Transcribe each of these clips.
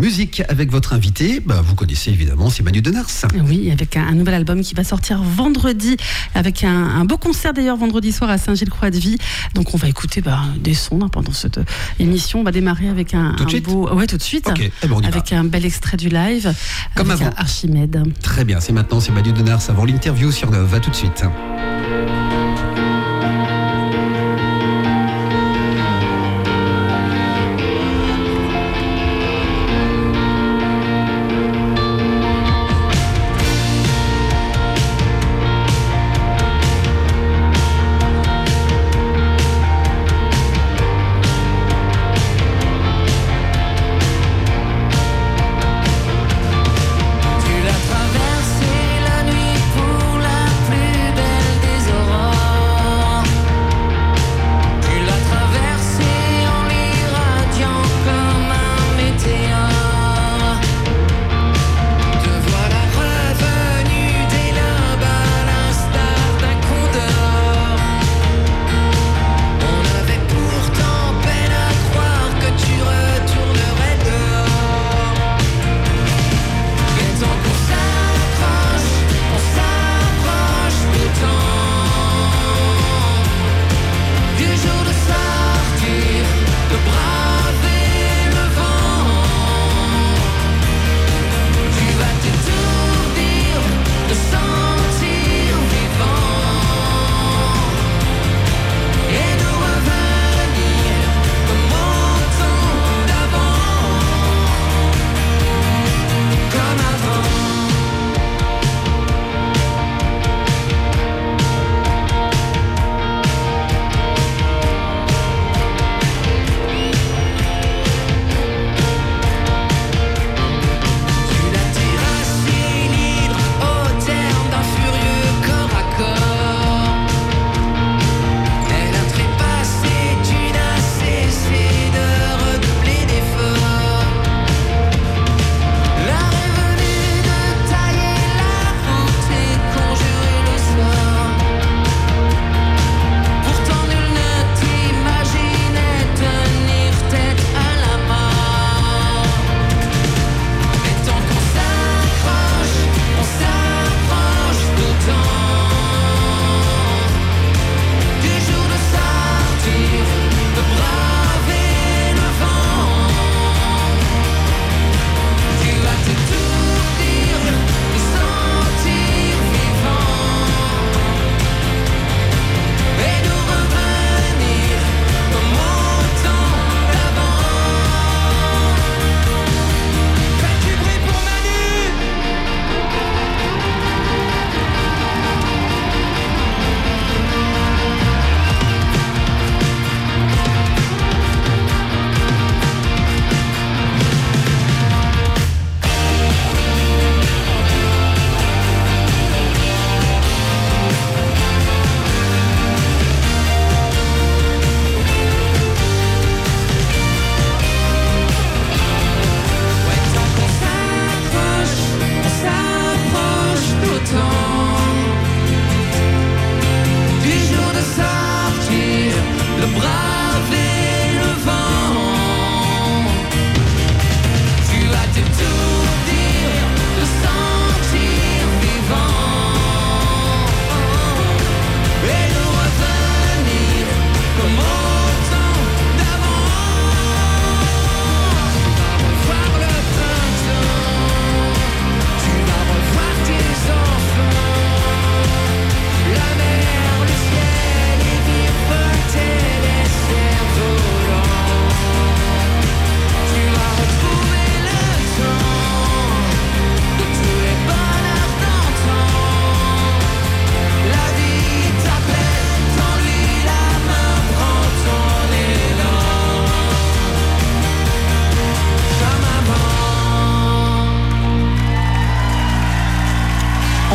musique avec votre invité. Vous connaissez évidemment, c'est Manu Denars. Oui, avec un nouvel album qui va sortir vendredi, avec un beau concert d'ailleurs vendredi soir à Saint-Gilles-Croix-de-Vie. Donc on va écouter des sons pendant cette émission. On va démarrer avec tout de suite. Ouais, tout de suite. Okay. Avec un bel extrait du live. Comme avec avant. Archimède. Très bien, c'est maintenant, c'est Manu Denars avant l'interview sur Neuve. À tout de suite. Tu l'as traversé la nuit pour la plus belle des aurores.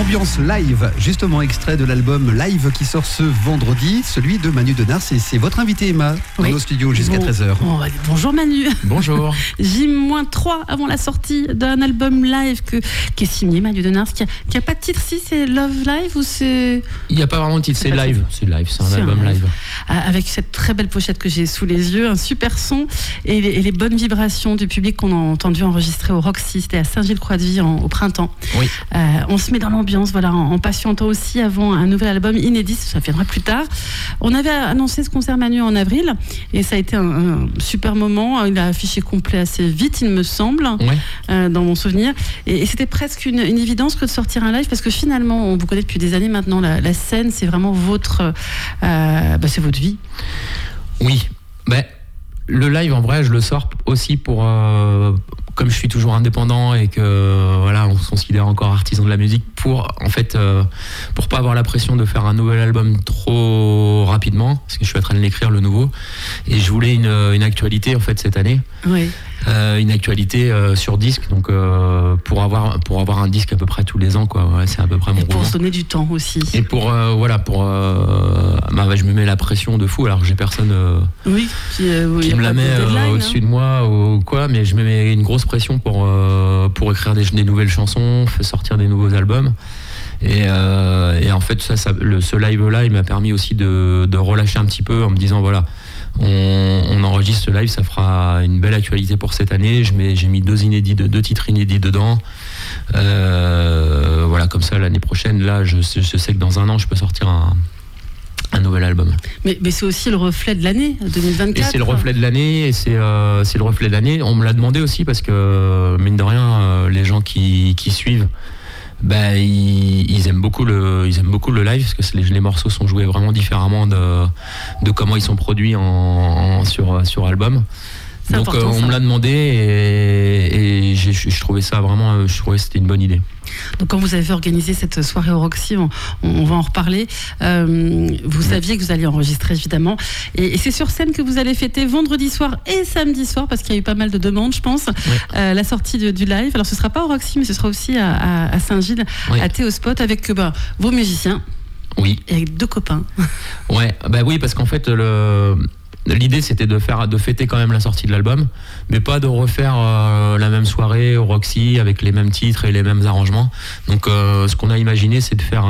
Ambiance live, justement extrait de l'album live qui sort ce vendredi, celui de Manu Denars, et c'est votre invité Emma dans nos studios jusqu'à 13h. Bonjour Manu. Bonjour. J-3 avant la sortie d'un album live qui est signé Manu Denars, qui a pas de titre, si c'est Love Live ou c'est... Il n'y a pas vraiment de titre, c'est live. C'est live, c'est un album live. Avec cette très belle pochette que j'ai sous les yeux, un super son et les bonnes vibrations du public qu'on a entendu enregistrer au Roxy, c'était à Saint-Gilles-Croix-de-Vie au printemps. Oui. On se met dans l'ambiance, voilà, en patientant aussi avant un nouvel album inédit, ça viendra plus tard. On avait annoncé ce concert Manu en avril et ça a été un super moment. Il a affiché complet assez vite, il me semble, dans mon souvenir. Et c'était presque une évidence que de sortir un live parce que finalement, on vous connaît depuis des années maintenant. La scène, c'est vraiment votre vie. Oui, le live en vrai, je le sors aussi pour comme je suis toujours indépendant et que voilà, on se considère encore artisan de la musique, pour pas avoir la pression de faire un nouvel album trop rapidement, parce que je suis en train de l'écrire, le nouveau, et je voulais une actualité en fait cette année. Oui. Une actualité sur disque, donc pour avoir un disque à peu près tous les ans, quoi. Ouais, c'est à peu près mon roulement. Et pour se donner du temps aussi. Et je me mets la pression de fou, alors que j'ai personne qui me la met au-dessus de moi ou quoi, mais je me mets une grosse pression pour écrire des nouvelles chansons, sortir des nouveaux albums. Et en fait, ce live-là, il m'a permis aussi de relâcher un petit peu en me disant voilà. On enregistre ce live, ça fera une belle actualité pour cette année. J'ai mis deux titres inédits dedans. Voilà, comme ça l'année prochaine, là, je sais que dans un an, je peux sortir un nouvel album. Mais c'est aussi le reflet de l'année 2024. Et c'est le reflet de l'année, et c'est le reflet de l'année. On me l'a demandé aussi parce que mine de rien, les gens qui suivent. Ils aiment beaucoup le live parce que les morceaux sont joués vraiment différemment de comment ils sont produits sur album. C'est donc important, on me l'a demandé et je trouvais ça vraiment, je trouvais que c'était une bonne idée. Donc quand vous avez organisé cette soirée au Roxy, on va en reparler. Vous saviez que vous alliez enregistrer évidemment, et c'est sur scène que vous allez fêter vendredi soir et samedi soir, parce qu'il y a eu pas mal de demandes, je pense, la sortie du live. Alors ce sera pas au Roxy, mais ce sera aussi à Saint-Gilles, à Théospot, avec vos musiciens. Oui. Et avec 2 copains. Oui, parce qu'en fait l'idée c'était de fêter quand même la sortie de l'album, mais pas de refaire la même soirée au Roxy avec les mêmes titres et les mêmes arrangements. Donc ce qu'on a imaginé, c'est de faire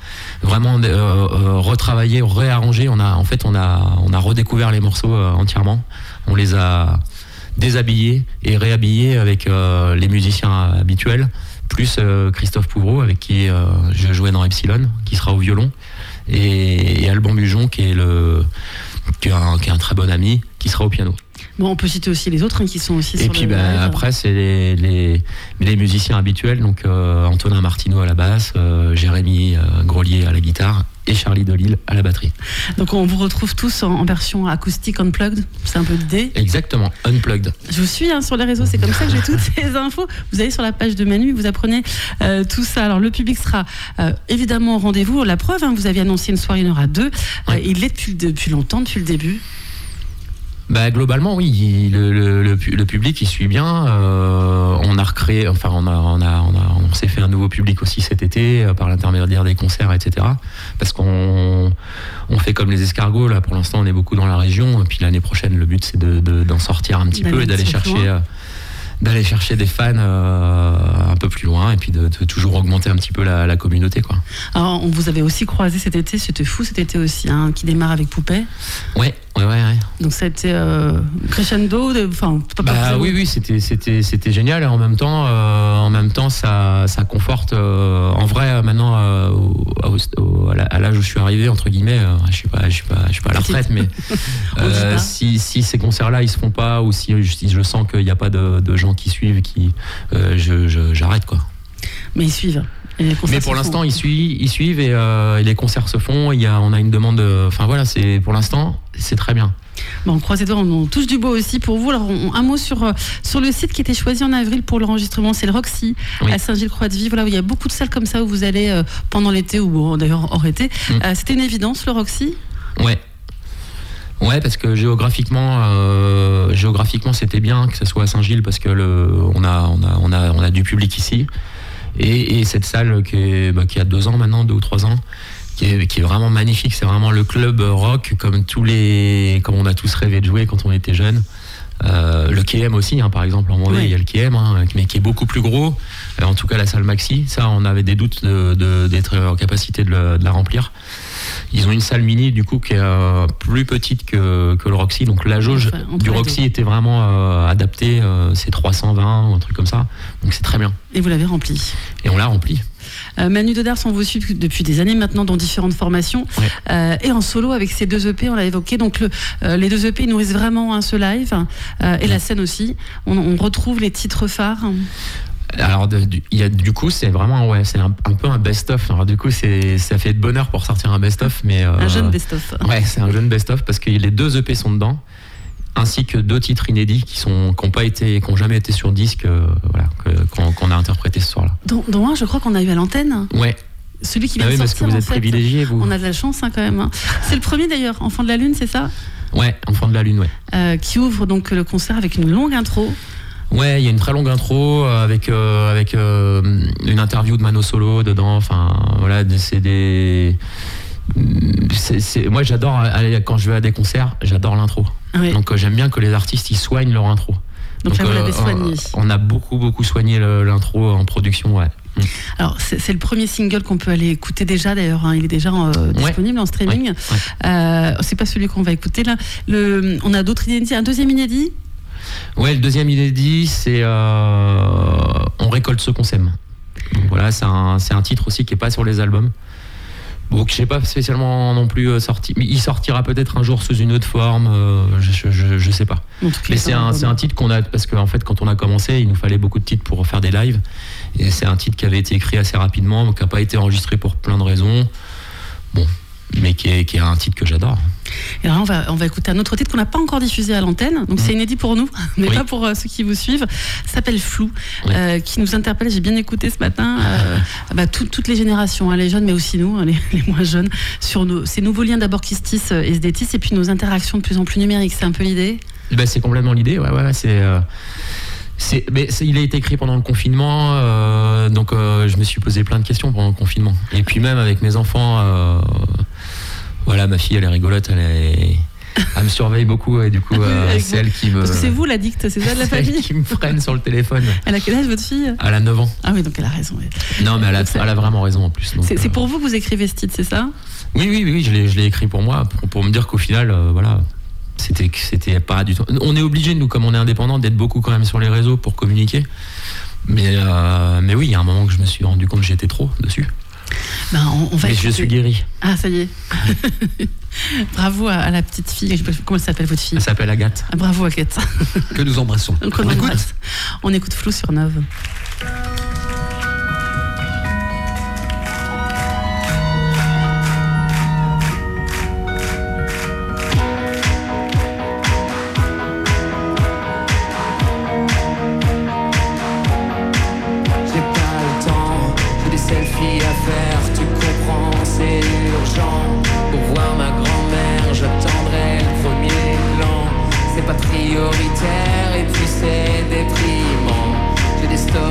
retravailler, réarranger. On a redécouvert les morceaux entièrement. On les a déshabillés et réhabillés avec les musiciens habituels, plus Christophe Pouvreau avec qui je jouais dans Epsilon, qui sera au violon, et Alban Bujon qui est un très bon ami, qui sera au piano. Bon, on peut citer aussi les autres qui sont aussi sur le live. Après, c'est les musiciens habituels, donc Antonin Martineau à la basse, Jérémy Grolier à la guitare et Charlie Delille à la batterie. Donc on vous retrouve tous en version acoustique unplugged, c'est un peu l'idée. Exactement, unplugged. Je vous suis sur les réseaux, c'est comme ça que j'ai toutes ces infos. Vous allez sur la page de Manu, vous apprenez tout ça. Alors le public sera évidemment au rendez-vous. La preuve, vous aviez annoncé une soirée, il y en aura 2. Il l'est depuis longtemps, depuis le début. Globalement, oui, le public il suit bien. On a recréé, on s'est fait un nouveau public aussi cet été par l'intermédiaire des concerts, etc. Parce qu'on fait comme les escargots là. Pour l'instant, on est beaucoup dans la région. Et puis l'année prochaine, le but c'est d'en sortir un petit peu et d'aller chercher des fans un peu plus loin, et puis de toujours augmenter un petit peu la communauté, quoi. Alors, on vous avait aussi croisé cet été, c'était fou cet été aussi, qui démarre avec Poupée. Ouais. Donc ça a été crescendo, oui, c'était génial. Et en même temps, ça conforte. En vrai, maintenant, à l'âge où je suis arrivé, entre guillemets, je suis pas à la retraite, mais si ces concerts-là ils se font pas, ou si je sens qu'il n'y a pas de gens qui suivent, j'arrête, quoi. Mais ils suivent. Mais pour l'instant, ils suivent et les concerts se font. On a une demande. Pour l'instant, c'est très bien. Bon, croisez les doigts, on touche du bois aussi pour vous. Alors, un mot sur le site qui était choisi en avril pour l'enregistrement, c'est le Roxy, à Saint-Gilles-Croix-de-Vie. Voilà, où il y a beaucoup de salles comme ça où vous allez pendant l'été ou d'ailleurs hors été. C'était une évidence, le Roxy ? Ouais, parce que géographiquement, c'était bien que ce soit à Saint-Gilles, parce que on a du public ici. Et cette salle qui a 2 ans maintenant, 2 ou 3 ans, qui est vraiment magnifique. C'est vraiment le club rock comme on a tous rêvé de jouer quand on était jeunes. Le KM aussi, par exemple, en Vendée, il y a le KM, mais qui est beaucoup plus gros. En tout cas, la salle Maxi, ça, on avait des doutes d'être en capacité de la remplir. Ils ont une salle mini, du coup, qui est plus petite que le Roxy. Donc la jauge du Roxy était vraiment adaptée. C'est 320 ou un truc comme ça. Donc c'est très bien. Et vous l'avez rempli. Et on l'a rempli. Manu Dedars, on vous suit depuis des années maintenant dans différentes formations, et en solo avec ces 2 EP, on l'a évoqué. Donc les 2 EP nourrissent vraiment ce live, et la scène aussi. On retrouve les titres phares. Alors du coup c'est vraiment c'est un peu un best-of. Alors du coup ça fait de bonheur pour sortir un best-of, mais un jeune best-of. Ouais, c'est un jeune best-of parce que les 2 EP sont dedans, ainsi que 2 titres inédits qui n'ont jamais été sur disque, qu'on a interprété ce soir-là. Dont un, je crois qu'on a eu à l'antenne. Ouais. Celui qui vient de sortir. Parce que vous êtes privilégié, vous. On a de la chance quand même. C'est le premier d'ailleurs, Enfant de la Lune, c'est ça ? Ouais, Enfant de la Lune, ouais. Qui ouvre donc le concert avec une longue intro. Ouais, il y a une très longue intro avec une interview de Mano Solo dedans. Enfin, voilà, moi j'adore quand je vais à des concerts, j'adore l'intro. Oui. Donc j'aime bien que les artistes ils soignent leur intro. Donc là vous l'avez soigné. On a beaucoup soigné l'intro en production, ouais. Alors c'est le premier single qu'on peut aller écouter déjà d'ailleurs, il est déjà disponible en streaming. Ouais. C'est pas celui qu'on va écouter là. On a d'autres inédits, un deuxième inédit. Ouais, le deuxième inédit, c'est On récolte ce qu'on sème. Donc voilà, c'est un titre aussi qui est pas sur les albums. Donc je sais pas spécialement non plus sorti, mais il sortira peut-être un jour sous une autre forme, je sais pas. Mais c'est un titre qu'on a, parce qu'en fait quand on a commencé, il nous fallait beaucoup de titres pour faire des lives, et c'est un titre qui avait été écrit assez rapidement, donc qui n'a pas été enregistré pour plein de raisons. Bon. Mais qui est un titre que j'adore. Et alors on va écouter un autre titre qu'on n'a pas encore diffusé à l'antenne, donc c'est inédit pour nous, mais pas pour ceux qui vous suivent. Ça s'appelle Flou, qui nous interpelle. J'ai bien écouté ce matin, toutes les générations, les jeunes, mais aussi nous, les moins jeunes, sur ces nouveaux liens d'abord qui se tissent et se détissent, et puis nos interactions de plus en plus numériques. C'est un peu l'idée. C'est complètement l'idée. Il a été écrit pendant le confinement, donc je me suis posé plein de questions pendant le confinement. Et puis même avec mes enfants, ma fille elle est rigolote, elle me surveille beaucoup, et du coup c'est elle qui me... Parce que c'est vous l'addict, c'est ça de la famille. C'est elle qui me freine sur le téléphone. Elle a quel âge votre fille ? Elle a 9 ans. Ah oui, donc elle a raison. Oui. Non mais elle a vraiment raison en plus. C'est pour vous que vous écrivez ce titre, c'est ça ? Oui, je l'ai écrit pour moi, pour me dire qu'au final, c'était pas du tout. On est obligé, nous, comme on est indépendant, d'être beaucoup quand même sur les réseaux pour communiquer. Mais oui, il y a un moment que je me suis rendu compte que j'étais trop dessus. On va je suis guéri. Ah, ça y est. Bravo à la petite fille. Comment s'appelle votre fille ? Elle s'appelle Agathe. Bravo Agathe. Que nous embrassons. On écoute Flou sur Neuve. Prioritaire et puis c'est déprimant. J'ai des stories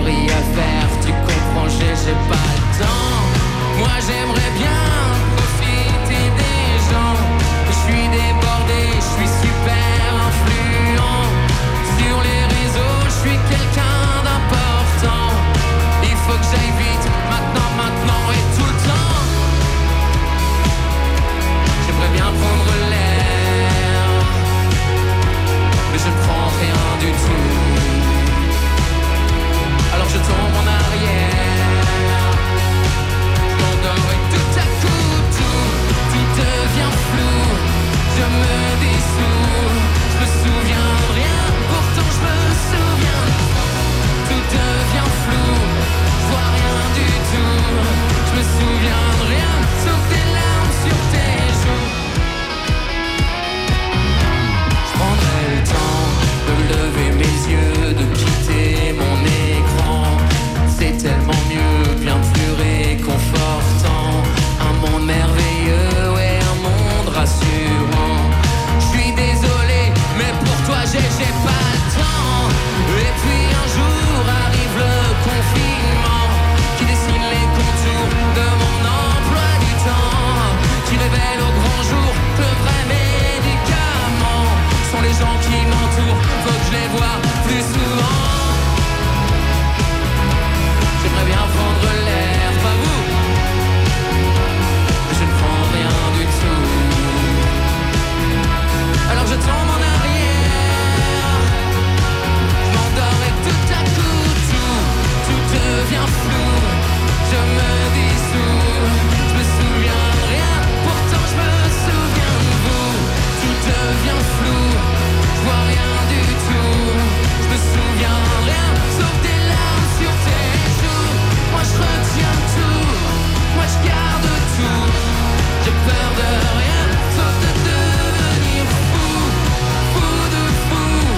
devient flou, je me dissous, je me souviens de rien, pourtant je me souviens de vous. Tout devient flou, je vois rien du tout, je me souviens de rien, sauf des larmes sur tes joues. Moi je retiens tout, moi je garde tout, j'ai peur de rien, sauf de devenir fou, fou de vous.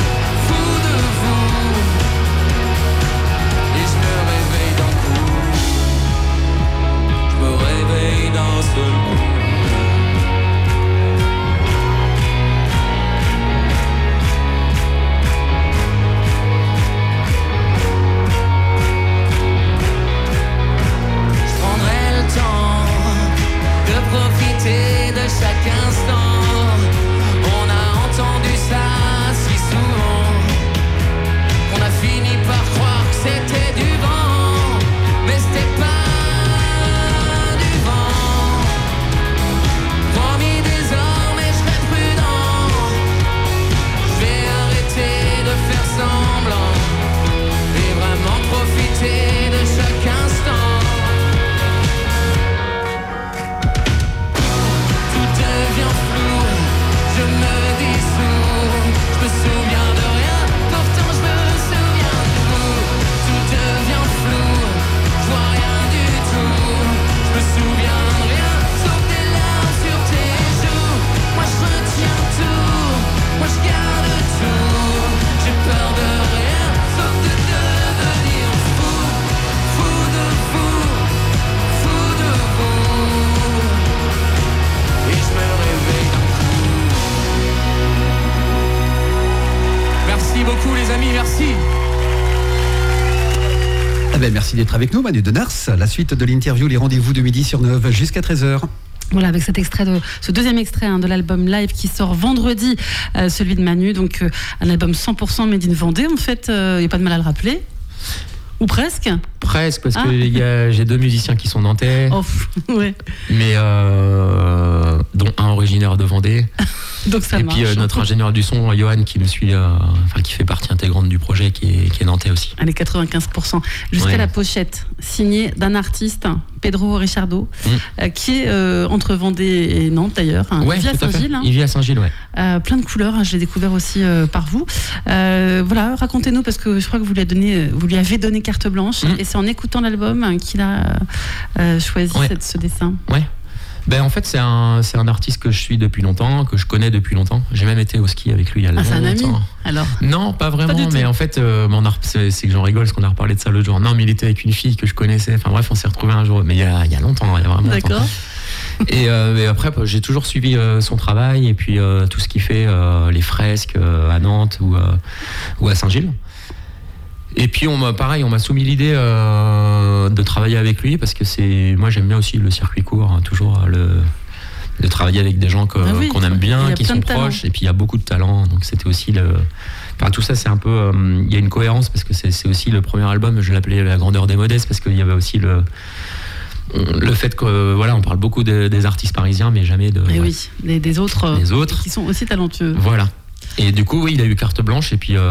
Et je me réveille d'un coup, je me réveille d'un seul coup. Je prendrai le temps de profiter de chaque instant. On a entendu ça si souvent, on a fini par croire que c'était du vent, mais c'était pas du vent. Promis désormais je serai prudent, je vais arrêter de faire semblant et vraiment profiter de chaque instant. Tout devient flou, je me dissous, je me souviens de rien, pourtant je me souviens de vous. Tout devient flou, je vois rien du tout, je me souviens de rien, sauf des larmes sur tes joues. Moi je retiens tout, moi je garde tout, j'ai peur de rien, sauf de devenir fou, fou de vous, fou de vous. Et je me réveille d'un coup. Merci beaucoup les amis, merci. Ah ben, merci d'être avec nous, Manu de Nars. La suite de l'interview, les rendez-vous de midi sur 9 jusqu'à 13h. Voilà, avec cet extrait ce deuxième extrait de l'album live qui sort vendredi, celui de Manu, donc un album 100% made in Vendée. En fait, il n'y a pas de mal à le rappeler. Ou presque. Presque, parce que j'ai 2 musiciens qui sont nantais, Ouais. mais dont un originaire de Vendée. Donc ça et marche. puis notre ingénieur du son, Johan, qui me suit, qui fait partie intégrante du projet, qui est nantais aussi. Allez, 95%. Jusqu'à la pochette, signée d'un artiste, Pedro Richardo, qui est entre Vendée et Nantes d'ailleurs. Il vit à Saint-Gilles. Il vit à Saint-Gilles, ouais. Plein de couleurs, je l'ai découvert aussi par vous. Voilà, racontez-nous, parce que je crois que vous lui avez donné carte blanche, et c'est en écoutant l'album qu'il a choisi ce dessin. Ouais. Ben en fait c'est un artiste que je suis depuis longtemps, que je connais depuis longtemps. J'ai même été au ski avec lui il y a longtemps. C'est un ami alors? Non, pas vraiment, mais en fait c'est que j'en rigole parce qu'on a reparlé de ça l'autre jour. Non, mais il était avec une fille que je connaissais. Enfin bref, on s'est retrouvés un jour, mais il y a longtemps, il y a vraiment longtemps. D'accord. Et après j'ai toujours suivi son travail et puis tout ce qu'il fait, les fresques à Nantes ou à Saint-Gilles. Et puis on m'a soumis l'idée de travailler avec lui parce que moi j'aime bien aussi le circuit court, hein, toujours de travailler avec des gens qu'on aime bien, qui sont proches, et puis il y a beaucoup de talent, donc c'était aussi tout ça c'est un peu, il y a une cohérence parce que c'est aussi le premier album, je l'appelais La grandeur des modestes parce qu'il y avait aussi le fait que on parle beaucoup des artistes parisiens mais jamais des autres qui sont aussi talentueux. Voilà. Et du coup, il a eu carte blanche et puis il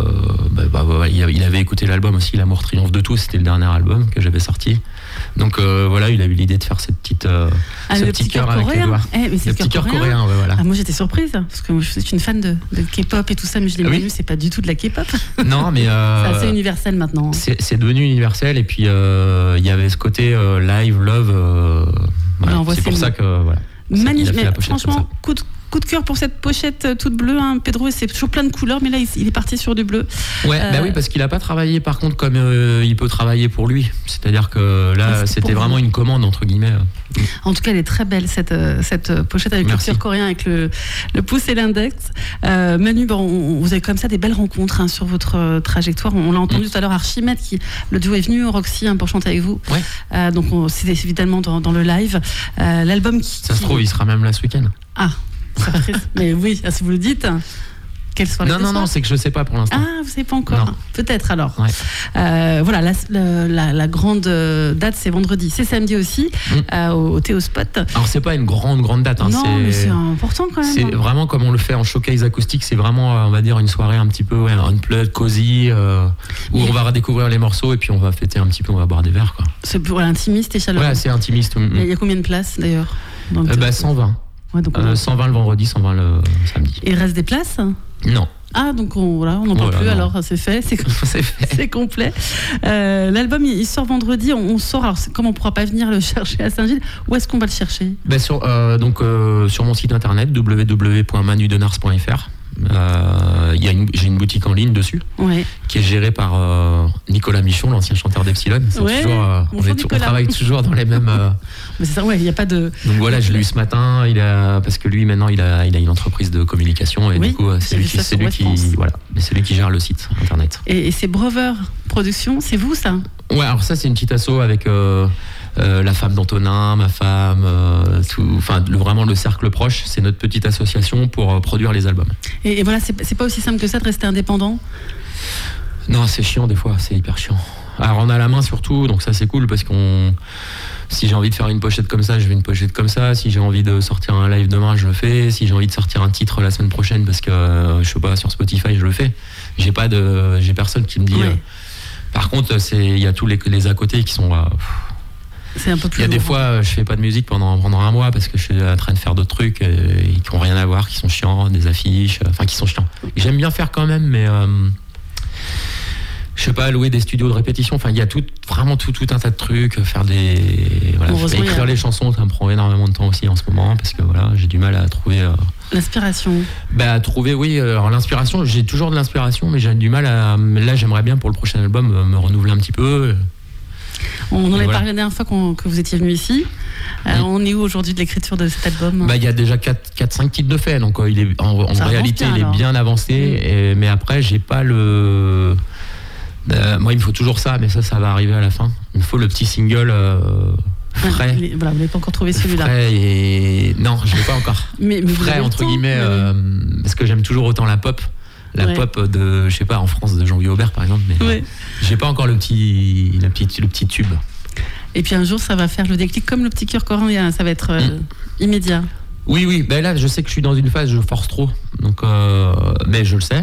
avait écouté l'album aussi, L'amour triomphe de tous, c'était le dernier album que j'avais sorti. Donc il a eu l'idée de faire ce petit cœur avec les doigts. Le petit cœur coréen, voilà. Moi j'étais surprise parce que je suis une fan de K-pop et tout ça, mais je dis Manu, c'est pas du tout de la K-pop. Non, mais c'est assez universel maintenant. C'est devenu universel et puis il y avait ce côté live, love. C'est pour ça que magnifique. Franchement, coup de cœur pour cette pochette toute bleue, hein. Pedro, c'est toujours plein de couleurs, mais là il est parti sur du bleu. Ouais, oui, parce qu'il n'a pas travaillé par contre comme il peut travailler pour lui. C'est-à-dire que là, c'était vraiment une commande entre guillemets. En tout cas, elle est très belle cette pochette avec le cuir coréen, avec le pouce et l'index. Manu, vous avez comme ça des belles rencontres sur votre trajectoire. On l'a entendu tout à l'heure, Archimède, le duo est venu au Roxy pour chanter avec vous. Ouais. Donc c'est évidemment dans le live. L'album ça se trouve, il sera même là ce week-end. Ah. Mais oui, si vous le dites. quelle soirée? Non, c'est que je sais pas pour l'instant. Ah, vous savez pas encore? Non. Peut-être alors. Ouais. Voilà, la grande date, c'est vendredi. C'est samedi aussi, au Théo Spot. Alors c'est pas une grande date. Non, mais c'est important quand même. C'est vraiment comme on le fait en showcase acoustique. C'est vraiment, on va dire, une soirée un petit peu unplugged, cosy, où on va redécouvrir les morceaux et puis on va fêter un petit peu, on va boire des verres, quoi. C'est pour intimiste et chaleureux. Ouais, c'est intimiste. Il y a combien de places d'ailleurs? 120. Ouais, donc 120 le vendredi, 120 le samedi. Il reste des places? Non. Ah, donc on n'en parle plus, non. Alors c'est fait, c'est complet. L'album il sort vendredi, on sort, alors comme on ne pourra pas venir le chercher à Saint-Gilles, où est-ce qu'on va le chercher? Sur mon site internet www.manudenars.fr. J'ai une boutique en ligne dessus, qui est gérée par Nicolas Michon, l'ancien chanteur d'Epsilon. On travaille toujours dans les mêmes. Mais c'est ça, il n'y a pas de. Donc voilà, je l'ai eu ce matin. Parce que lui maintenant, il a une entreprise de communication et du coup, c'est lui qui gère le site internet. Et c'est Brover Productions, c'est vous ça? Ouais, alors ça c'est une petite asso avec. La femme d'Antonin, ma femme, vraiment le cercle proche, c'est notre petite association pour produire les albums. Et voilà, c'est pas aussi simple que ça de rester indépendant? Non, c'est chiant des fois, c'est hyper chiant. Alors on a la main surtout, donc ça c'est cool parce si j'ai envie de faire une pochette comme ça, je fais une pochette comme ça. Si j'ai envie de sortir un live demain, je le fais. Si j'ai envie de sortir un titre la semaine prochaine parce que je sais pas, sur Spotify, je le fais. J'ai personne qui me dit. Par contre, il y a tous les à côté qui sont. C'est un peu plus. Il y a des fois, je fais pas de musique pendant un mois parce que je suis en train de faire d'autres trucs qui n'ont rien à voir, qui sont chiants, des affiches, qui sont chiants. J'aime bien faire quand même, mais je sais pas, louer des studios de répétition. Enfin, il y a vraiment tout un tas de trucs, écrire les chansons, ça me prend énormément de temps aussi en ce moment parce que j'ai du mal à trouver. L'inspiration. À trouver, oui. Alors l'inspiration, j'ai toujours de l'inspiration, mais j'ai du mal à. Là, j'aimerais bien pour le prochain album me renouveler un petit peu. On en avait parlé la dernière fois que vous étiez venu ici. On est où aujourd'hui de l'écriture de cet album? Il y a déjà 4-5 titres de fait, donc il est en réalité il est bien avancé. Mais après, j'ai pas le. Moi, il me faut toujours ça, mais ça va arriver à la fin. Il me faut le petit single frais. Vous n'avez pas encore trouvé celui-là. Frais et non, je l'ai pas encore. mais frais entre guillemets, parce que j'aime toujours autant la pop. Pop de, je sais pas, en France de Jean-Louis Aubert par exemple, mais j'ai pas encore le petit tube. Et puis un jour ça va faire le déclic comme le petit cœur coréen, ça va être immédiat. Oui, là je sais que je suis dans une phase, je force trop, donc mais je le sais.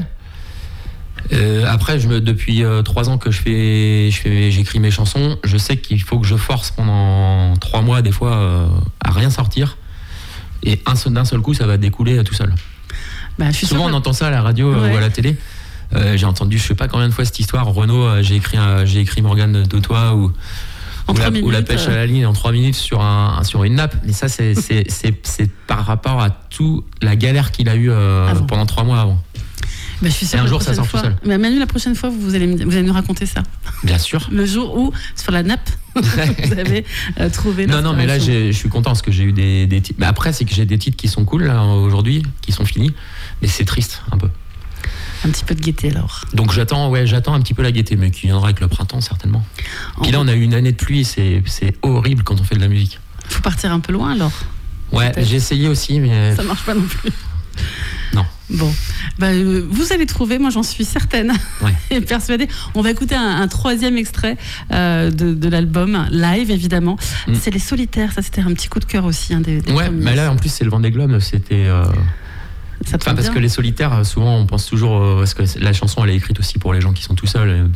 Après, depuis 3 ans que j'écris mes chansons, je sais qu'il faut que je force pendant 3 mois des fois à rien sortir, et d'un seul coup ça va découler tout seul. Souvent on entend ça à la radio ou à la télé. J'ai entendu, je sais pas combien de fois cette histoire. Renaud, j'ai écrit Morgane de toi ou la pêche à la ligne en 3 minutes sur une nappe. Mais ça c'est par rapport à toute la galère qu'il a eue pendant 3 mois avant. Je suis sûre et un jour ça sort tout seul. Manu, la prochaine fois vous allez nous raconter ça. Bien sûr. Le jour où sur la nappe vous avez trouvé. Non, mais là je suis content parce que j'ai eu des titres. Mais après c'est que j'ai des titres qui sont cool là, aujourd'hui, qui sont finis. Mais c'est triste un peu. Un petit peu de gaieté alors. Donc j'attends un petit peu la gaieté, mais qui viendra avec le printemps certainement. Puis là on a eu une année de pluie, c'est horrible quand on fait de la musique. Faut partir un peu loin alors. Ouais, peut-être. J'ai essayé aussi, mais ça marche pas non plus. Non. Bon, vous allez trouver, moi j'en suis certaine et persuadée. On va écouter un 3e extrait de l'album, live évidemment. C'est Les Solitaires, ça c'était un petit coup de cœur aussi. Des mais là en plus c'est le Vendée Globe, c'était... parce que Les Solitaires, souvent on pense toujours parce que la chanson elle est écrite aussi pour les gens qui sont tout seuls.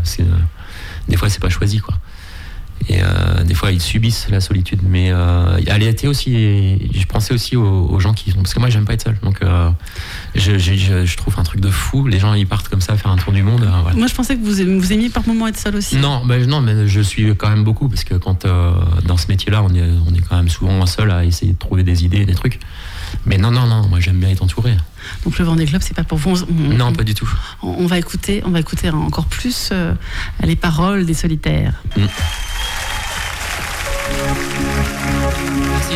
Des fois c'est pas choisi quoi. Et des fois ils subissent la solitude, mais elle était aussi. Je pensais aussi aux gens qui sont, parce que moi j'aime pas être seul, donc je trouve un truc de fou. Les gens ils partent comme ça faire un tour du monde. Voilà. Moi je pensais que vous aimiez par moments être seul aussi. Non, mais je suis quand même beaucoup parce que quand dans ce métier-là on est quand même souvent seul à essayer de trouver des idées, des trucs. Mais non, moi j'aime bien être entouré. Donc le Vendée Globe, c'est pas pour vous. Non, pas du tout. On va écouter encore plus les paroles des Solitaires. Merci.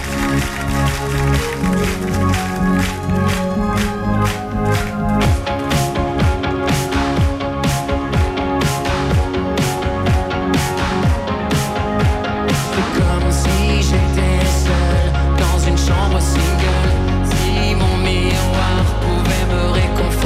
C'est comme si j'étais seul dans une chambre single. Si mon miroir pouvait me réconforter.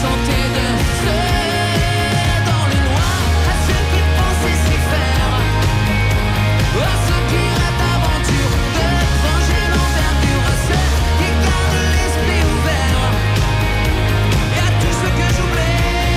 chanter de ceux dans le noir, à ceux qui pensaient s'y faire, à ceux qui rêvent d'aventure, de franchir l'envergure, à ceux qui gardent l'esprit ouvert, et à tous ceux que j'oublie.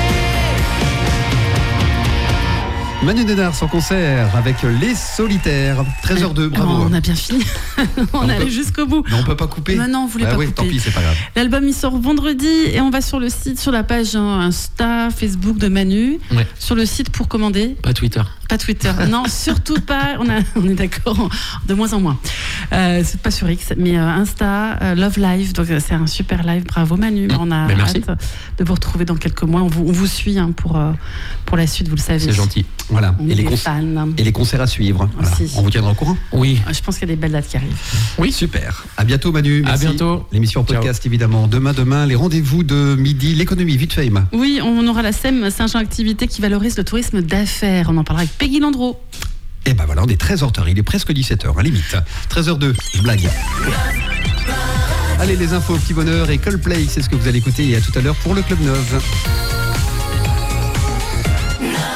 Manu Denars en concert avec Les Solitaires. 13h02, bravo. On a bien fini. On est allé jusqu'au bout. Mais on peut pas couper. Non, vous voulez pas couper. Tant pis, c'est pas grave. L'album il sort vendredi et on va sur le site, sur la page Insta, Facebook de Manu. Ouais. Sur le site pour commander. Pas Twitter. Pas Twitter. Non, surtout pas. On est d'accord. De moins en moins. C'est pas sur X, mais Insta, Love Live. Donc c'est un super live. Bravo Manu. On a merci. hâte de vous retrouver dans quelques mois. On vous suit pour la suite, vous le savez. C'est gentil. Voilà. On est des fans. Et les concerts à suivre. Voilà. Aussi. On vous tiendra au courant. Oui. Je pense qu'il y a des belles dates qui arrivent. Oui, super. À bientôt Manu. Merci. À bientôt. L'émission en podcast évidemment. Demain, les rendez-vous de midi, l'économie, vite fait Emma. Oui, on aura la SEM Saint-Jean Activité qui valorise le tourisme d'affaires. On en parlera avec Peggy Landreau. Et ben voilà, on est très en retard. Il est presque 17h, à limite. 13h02, je blague. Allez, les infos, petit bonheur et Coldplay, c'est ce que vous allez écouter. Et à tout à l'heure pour le Club 9.